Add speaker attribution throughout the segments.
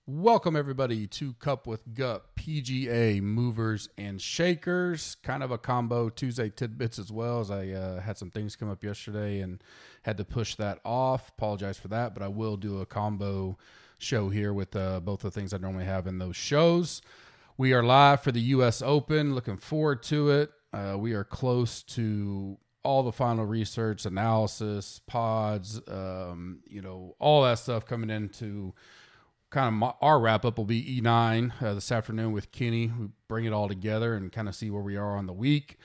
Speaker 1: Welcome, everybody, to Cup with Gup, PGA Movers and Shakers. Kind of a combo Tuesday tidbits as well, as I had some things come up yesterday and had to push that off. Apologize for that, but I will do a combo show here with both the things I normally have in those shows. We are live for the U.S. Open. Looking forward to it. We are close to all the final research, analysis, pods, all that stuff coming into kind of our wrap up will be E9 this afternoon with Kenny. We bring it all together and kind of see where we are on the week.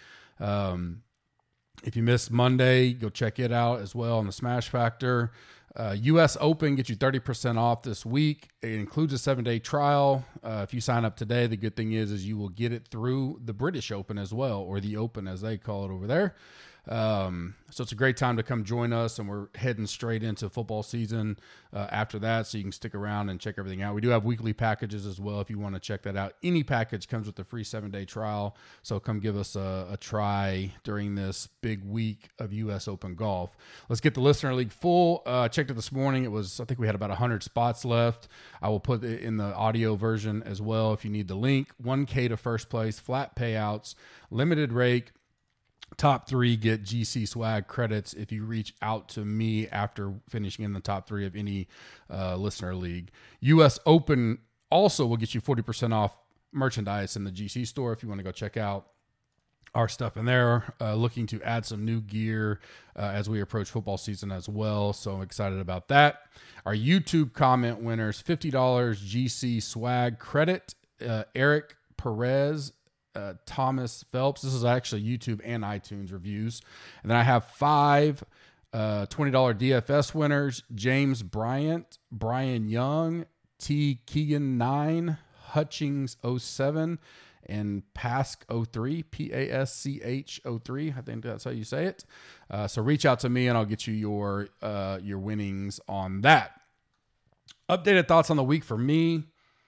Speaker 1: If you missed Monday, go check it out as well on the Smash Factor. U.S. Open gets you 30% off this week. It includes a 7-day trial. If you sign up today, the good thing is you will get it through the British Open as well, or the Open as they call it over there. So it's a great time to come join us, and we're heading straight into football season after that, so you can stick around and check everything out. We do have weekly packages as well if you want to check that out. Any package comes with a free 7-day trial, so come give us a try during this big week of U.S. Open golf. Let's get the Listener League full. Checked it this morning. I think we had about 100 spots left. I will put it in the audio version as well if you need the link. $1K to first place, flat payouts, limited rake. Top three get GC swag credits if you reach out to me after finishing in the top three of any Listener League. U.S. Open also will get you 40% off merchandise in the GC store if you want to go check out our stuff in there. Looking to add some new gear as we approach football season as well, so I'm excited about that. Our YouTube comment winners, $50 GC swag credit, Eric Perez, Thomas Phelps. This is actually YouTube and iTunes reviews. And then I have 5 $20 DFS winners: James Bryant, Brian Young, T. Keegan 9, Hutchings 07, and Pask 03, Pasch 03. I think that's how you say it. So reach out to me and I'll get you your winnings on that. Updated thoughts on the week for me.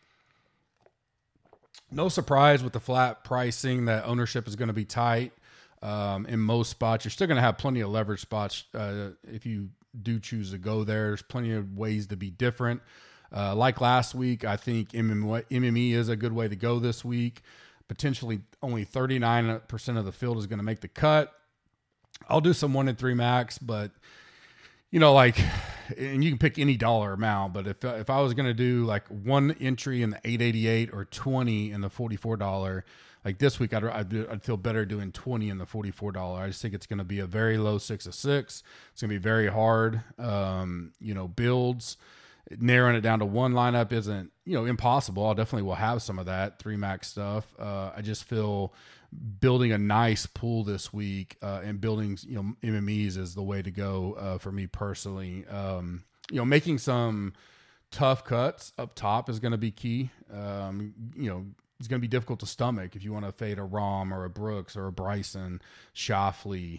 Speaker 1: No surprise with the flat pricing that ownership is going to be tight in most spots. You're still going to have plenty of leverage spots if you do choose to go there. There's plenty of ways to be different. Like last week, I think MME is a good way to go this week. Potentially only 39% of the field is going to make the cut. I'll do some 1 and 3 max, but and you can pick any dollar amount, but if I was going to do like 1 entry in the 888 or 20 in the $44, like this week, I'd feel better doing 20 in the $44. I just think it's going to be a very low 6 of 6. It's going to be very hard. Builds, narrowing it down to one lineup isn't, impossible. I definitely will have some of that 3 max stuff. I just feel building a nice pool this week and building, MMEs is the way to go for me personally. Making some tough cuts up top is going to be key. It's going to be difficult to stomach if you want to fade a Rahm or a Brooks or a Bryson, Schauffele,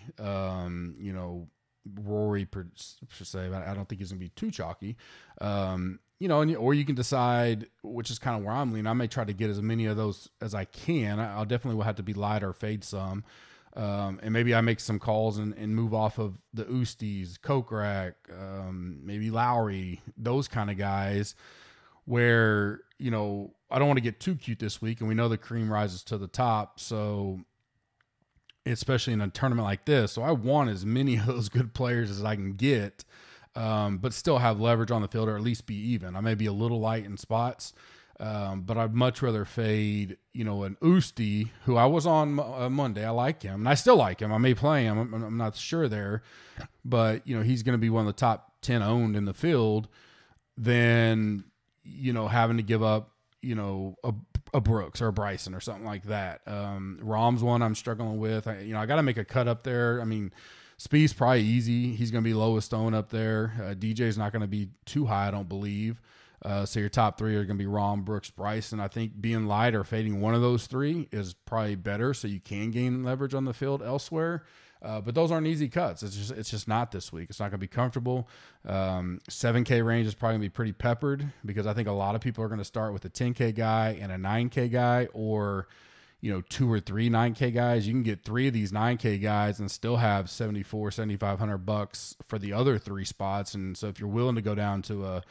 Speaker 1: Rory per se. I don't think he's going to be too chalky. Or you can decide, which is kind of where I'm leaning. I may try to get as many of those as I can. I'll definitely will have to be light or fade some. And maybe I make some calls and move off of the Oosties, Kokrak, maybe Lowry, those kind of guys where, I don't want to get too cute this week. And we know the cream rises to the top. So especially in a tournament like this. So I want as many of those good players as I can get. But still have leverage on the field, or at least be even. I may be a little light in spots, but I'd much rather fade, an Usti, who I was on Monday. I like him, and I still like him. I may play him. I'm not sure there, but, he's going to be one of the top 10 owned in the field, than, having to give up, a Brooks or a Bryson or something like that. Rahm's one I'm struggling with. I got to make a cut up there. I mean, Speed's probably easy. He's going to be lowest owned up there. DJ's not going to be too high, I don't believe. So your top 3 are going to be Rahm, Brooks, Bryson. I think being light or fading one of those 3 is probably better, so you can gain leverage on the field elsewhere. But those aren't easy cuts. It's just not this week. It's not going to be comfortable. 7K range is probably going to be pretty peppered, because I think a lot of people are going to start with a 10K guy and a 9K guy, or 2 or 3 9K guys. You can get 3 of these 9K guys and still have $7,500 for the other 3 spots. And so if you're willing to go down to a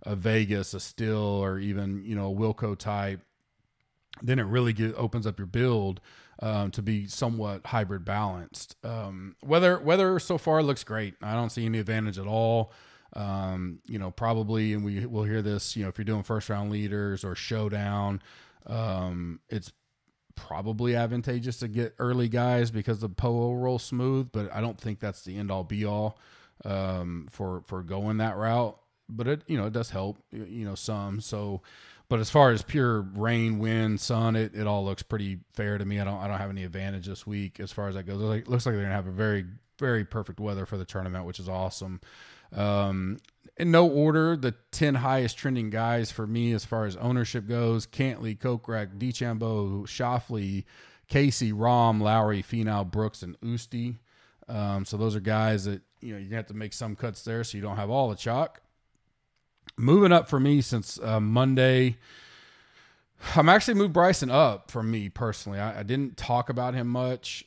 Speaker 1: a Vegas, a Still, or even, you know, a Wilco type, then it really opens up your build to be somewhat hybrid balanced. Weather so far looks great. I don't see any advantage at all. You know, probably, and we'll hear this, you know, if you're doing first round leaders or showdown, it's probably advantageous to get early guys because the POA will roll smooth, but I don't think that's the end all be all for going that route. But it, you know, it does help, you know, some. So, but as far as pure rain, wind, sun, it all looks pretty fair to me. I don't have any advantage this week as far as that goes. It looks like they're gonna have a very, very perfect weather for the tournament, which is awesome. In no order, the 10 highest trending guys for me as far as ownership goes: Cantley, Kokrak, DeChambeau, Schauffele, Casey, Rahm, Lowry, Finau, Brooks, and Usti. So those are guys that, you know, you're gonna have to make some cuts there so you don't have all the chalk. Moving up for me since Monday, I'm actually moved Bryson up for me personally. I didn't talk about him much.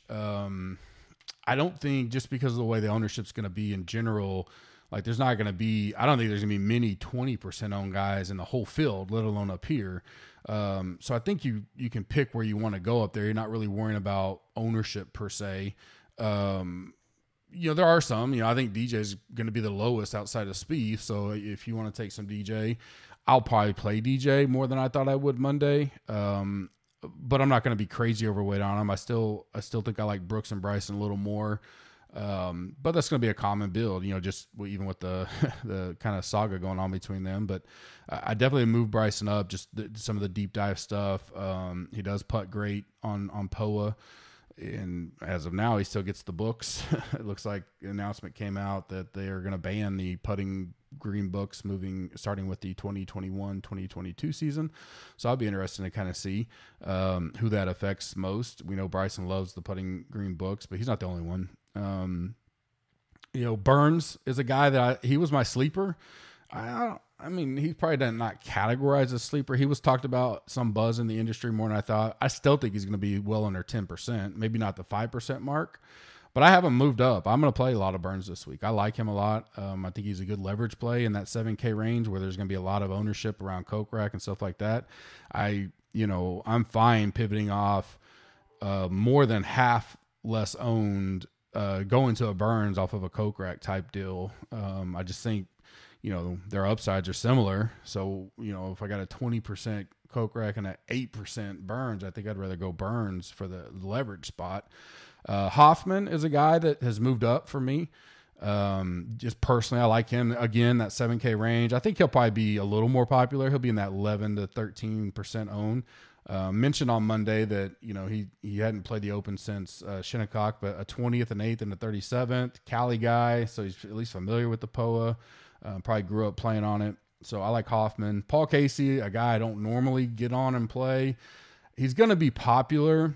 Speaker 1: I don't think, just because of the way the ownership's going to be in general, like there's not going to be, I don't think there's going to be many 20% owned guys in the whole field, let alone up here. So I think you can pick where you want to go up there. You're not really worrying about ownership per se. You know, there are some, you know, I think DJ's going to be the lowest outside of Spieth. So if you want to take some DJ, I'll probably play DJ more than I thought I would Monday. But I'm not going to be crazy overweight on him. I still think I like Brooks and Bryson a little more. But that's going to be a common build, you know, just even with the the kind of saga going on between them. But I definitely moved Bryson up, just some of the deep dive stuff. He does putt great on POA. And as of now, he still gets the books. It looks like an announcement came out that they are going to ban the putting green books starting with the 2021-2022 season. So I'll be interested to kind of see who that affects most. We know Bryson loves the putting green books, but he's not the only one. You know, Burns is a guy that he was my sleeper. I mean, he probably does not categorize as sleeper. He was talked about some buzz in the industry more than I thought. I still think he's going to be well under 10%, maybe not the 5% mark, but I have him moved up. I'm going to play a lot of Burns this week. I like him a lot. I think he's a good leverage play in that 7K range where there's going to be a lot of ownership around Kokrak and stuff like that. I'm fine pivoting off more than half less owned, going to a Burns off of a Kokrak type deal. I just think, you know, their upsides are similar. So, you know, if I got a 20% Kokrak and an 8% Burns, I think I'd rather go Burns for the leverage spot. Hoffman is a guy that has moved up for me. Just personally, I like him. Again, that 7K range. I think he'll probably be a little more popular. He'll be in that 11 to 13% owned. Mentioned on Monday that, you know, he hadn't played the Open since Shinnecock, but a 20th and 8th and a 37th. Cali guy, so he's at least familiar with the POA. Probably grew up playing on it. So I like Hoffman. Paul Casey, a guy I don't normally get on and play. He's going to be popular,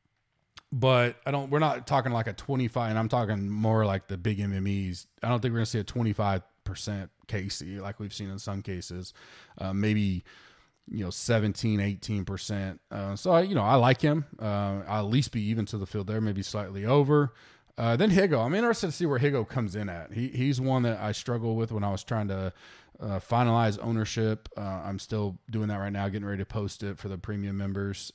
Speaker 1: but we're not talking like a 25, and I'm talking more like the big MMEs. I don't think we're going to see a 25% Casey like we've seen in some cases. Maybe, you know, 17, 18%. So I like him. I'll at least be even to the field there, maybe slightly over. Then Higo. I'm interested to see where Higo comes in at. He's one that I struggle with when I was trying to finalize ownership. I'm still doing that right now, getting ready to post it for the premium members.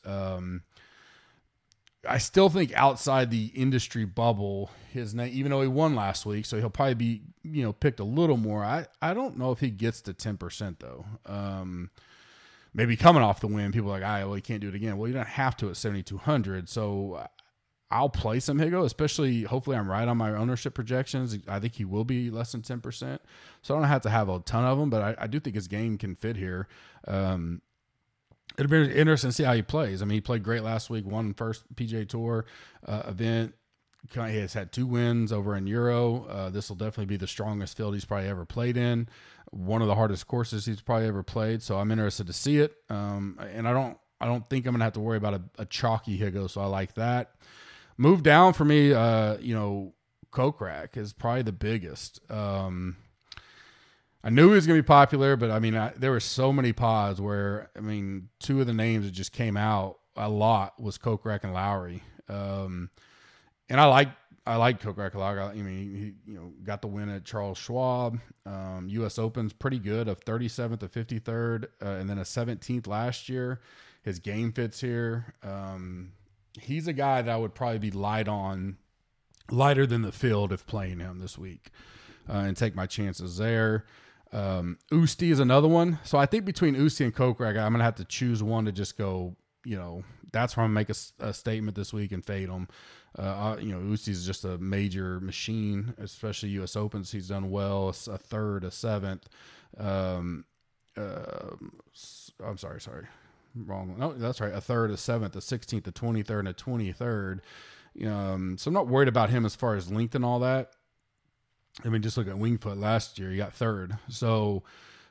Speaker 1: I still think outside the industry bubble, his name, even though he won last week, so he'll probably be, you know, picked a little more. I don't know if he gets to 10% though. Maybe coming off the win, people are like, he can't do it again. Well, you don't have to at 7,200. So I'll play some Higo, especially hopefully I'm right on my ownership projections. I think he will be less than 10%. So I don't have to have a ton of them, but I do think his game can fit here. It'll be interesting to see how he plays. I mean, he played great last week, won first PGA Tour event. He has had 2 wins over in Euro. This will definitely be the strongest field he's probably ever played in. One of the hardest courses he's probably ever played. So I'm interested to see it. And I don't think I'm going to have to worry about a chalky Higo. So I like that. Move down for me, Kokrak is probably the biggest. I knew he was going to be popular, but I mean, there were so many pods where, I mean, 2 of the names that just came out a lot was Kokrak and Lowry. And I like I like Kokrak a lot. I mean, he got the win at Charles Schwab. U.S. Open's pretty good, of 37th to 53rd, and then a 17th last year. His game fits here. He's a guy that I would probably be lighter than the field if playing him this week, and take my chances there. Usti is another one. So I think between Usti and Kokrak, I'm going to have to choose one to just go, that's where I'm going to make a statement this week and fade him. Usti is just a major machine, especially U.S. Opens. He's done well, a third, a seventh. I'm sorry. Wrong. No, that's right. A third, a seventh, a 16th, a 23rd, and a 23rd. So I'm not worried about him as far as length and all that. I mean, just look at Winged Foot last year. He got third. So,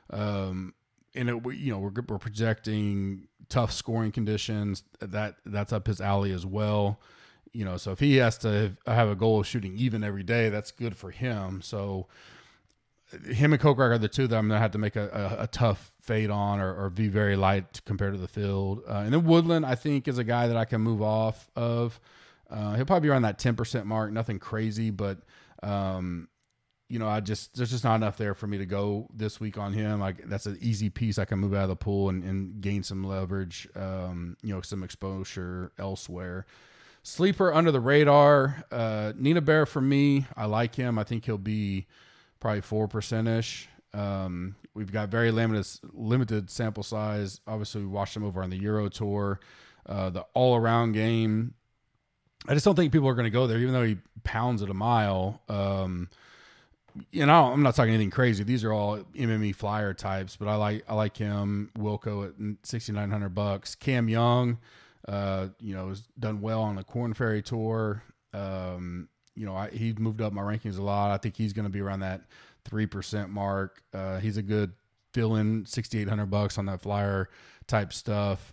Speaker 1: we're projecting tough scoring conditions. That's up his alley as well. So if he has to have a goal of shooting even every day, that's good for him. So him and Kokrak are the two that I'm going to have to make a tough fade on or be very light compared to the field. And then Woodland, I think, is a guy that I can move off of. He'll probably be around that 10% mark, nothing crazy, but there's just not enough there for me to go this week on him. That's an easy piece I can move out of the pool and gain some leverage, some exposure elsewhere. Sleeper under the radar, Nina Bear for me. I like him. I think he'll be probably 4%-ish. We've got very limited sample size. Obviously, we watched him over on the Euro Tour. The all-around game, I just don't think people are going to go there, even though he pounds at a mile. I'm not talking anything crazy. These are all MME flyer types, but I like him. Wilco at $6,900. Cam Young, has done well on the Korn Ferry Tour. He's moved up my rankings a lot. I think he's going to be around that 3% mark. He's a good fill-in, $6,800 on that flyer type stuff.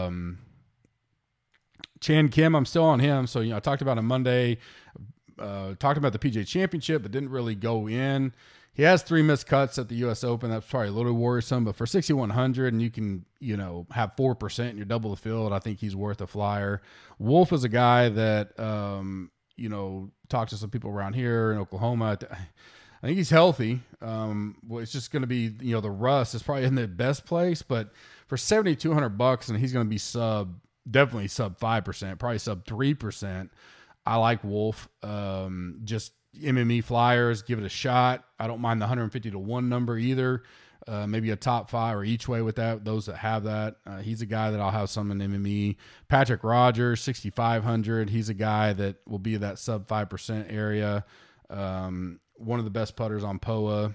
Speaker 1: Chan Kim, I'm still on him. So, I talked about him Monday, talked about the PGA Championship, but didn't really go in. He has 3 missed cuts at the U.S. Open. That's probably a little worrisome, but for 6,100 and you can, have 4% and you're double the field, I think he's worth a flyer. Wolf is a guy that, talked to some people around here in Oklahoma. I think he's healthy. It's just going to be, the rust is probably in the best place, but for $7,200 and he's going to be definitely sub 5%, probably sub 3%. I like Wolf. Just MME flyers, give it a shot. I don't mind the 150 to 1 number either. Maybe a top 5 or each way with that. Those that have that, he's a guy that I'll have some in MME. Patrick Rogers, 6,500. He's a guy that will be that sub 5% area. One of the best putters on POA.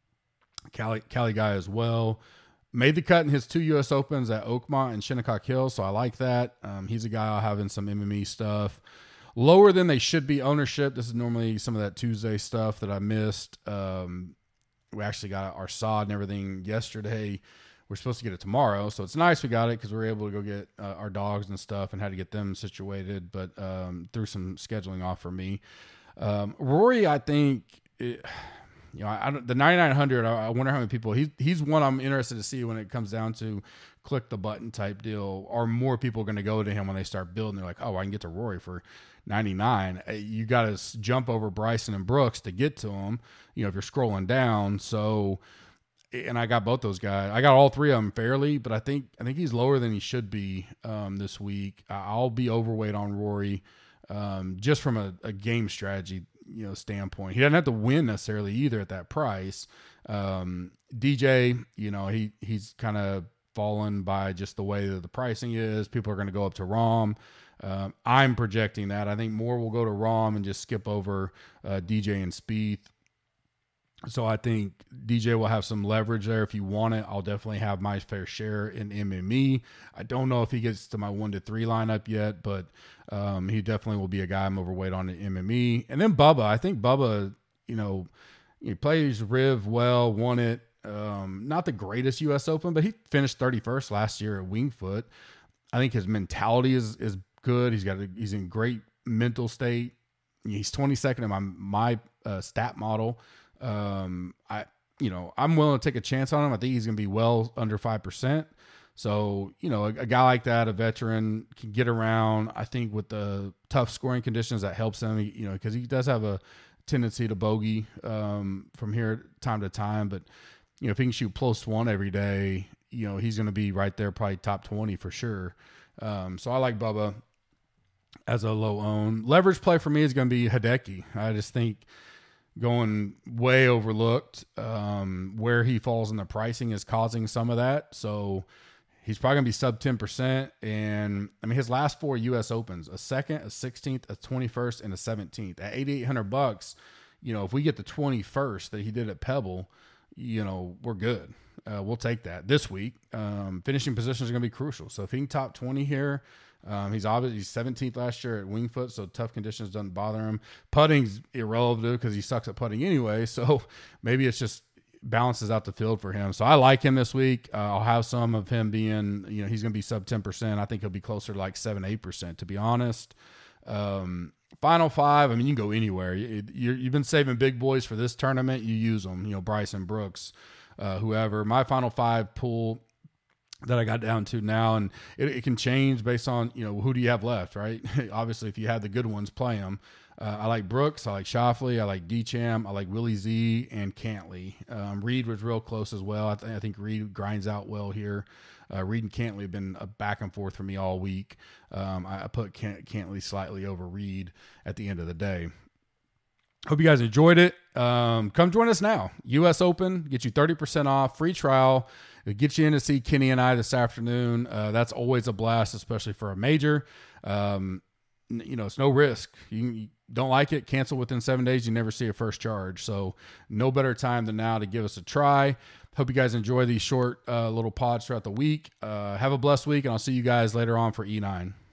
Speaker 1: Cali guy as well. Made the cut in his 2 U.S. Opens at Oakmont and Shinnecock Hills, so I like that. He's a guy I'll have in some MME stuff. Lower than they should be ownership. This is normally some of that Tuesday stuff that I missed. We actually got our sod and everything yesterday. We're supposed to get it tomorrow, so it's nice we got it because we were able to go get our dogs and stuff and had to get them situated, but threw some scheduling off for me. Rory, I think, the 9,900, I wonder how many people, he's one I'm interested to see when it comes down to click the button type deal. Are more people going to go to him when they start building? They're like, oh, I can get to Rory for 99. You got to jump over Bryson and Brooks to get to him, if you're scrolling down. So, and I got both those guys. I got all 3 of them fairly, but I think he's lower than he should be this week. I'll be overweight on Rory just from a game strategy standpoint. He doesn't have to win necessarily either at that price. DJ, he's kind of fallen by just the way that the pricing is. People are going to go up to Rahm. I'm projecting that. I think more will go to Rahm and just skip over DJ and Spieth. So I think DJ will have some leverage there. If you want it, I'll definitely have my fair share in MME. I don't know if he gets to my 1 to 3 lineup yet, but he definitely will be a guy I'm overweight on in MME. And then Bubba. I think Bubba, he plays Riv well, won it. Not the greatest U.S. Open, but he finished 31st last year at Winged Foot. I think his mentality is good. He's in great mental state. He's 22nd in my stat model. I'm willing to take a chance on him. I think he's going to be well under 5%. So, a guy like that, a veteran, can get around. I think with the tough scoring conditions, that helps him, because he does have a tendency to bogey from here time to time. But, if he can shoot +1 every day, he's going to be right there, probably top 20 for sure. So I like Bubba as a low own. Leverage play for me is going to be Hideki. I just think going way overlooked. Where he falls in the pricing is causing some of that. So he's probably going to be sub 10%. And I mean, his last 4 U.S. Opens, a 2nd, a 16th, a 21st, and a 17th at $8,800. If we get the 21st that he did at Pebble, we're good. We'll take that this week. Finishing positions are going to be crucial. So if he can top 20 here, he's obviously 17th last year at Winged Foot, so tough conditions doesn't bother him. Putting's irrelevant because he sucks at putting anyway. So maybe it's just balances out the field for him. So I like him this week. I'll have some of him being, he's going to be sub 10%. I think he'll be closer to like 7-8%, to be honest. Final 5, I mean, you can go anywhere. You've been saving big boys for this tournament. You use them, Bryson, Brooks, whoever. My final 5 pool that I got down to now, and it can change based on, who do you have left, right? Obviously, if you had the good ones, play them. I like Brooks, I like Schauffele, I like Decham, I like Willie Z, and Cantley. Reed was real close as well. I think Reed grinds out well here. Reed and Cantley have been a back and forth for me all week. I put Cantley slightly over Reed at the end of the day. Hope you guys enjoyed it. Come join us now. U.S. Open, get you 30% off, free trial. It'll get you in to see Kenny and I this afternoon. That's always a blast, especially for a major. It's no risk. You don't like it, cancel within 7 days. You never see a first charge. So no better time than now to give us a try. Hope you guys enjoy these short little pods throughout the week. Have a blessed week, and I'll see you guys later on for E9.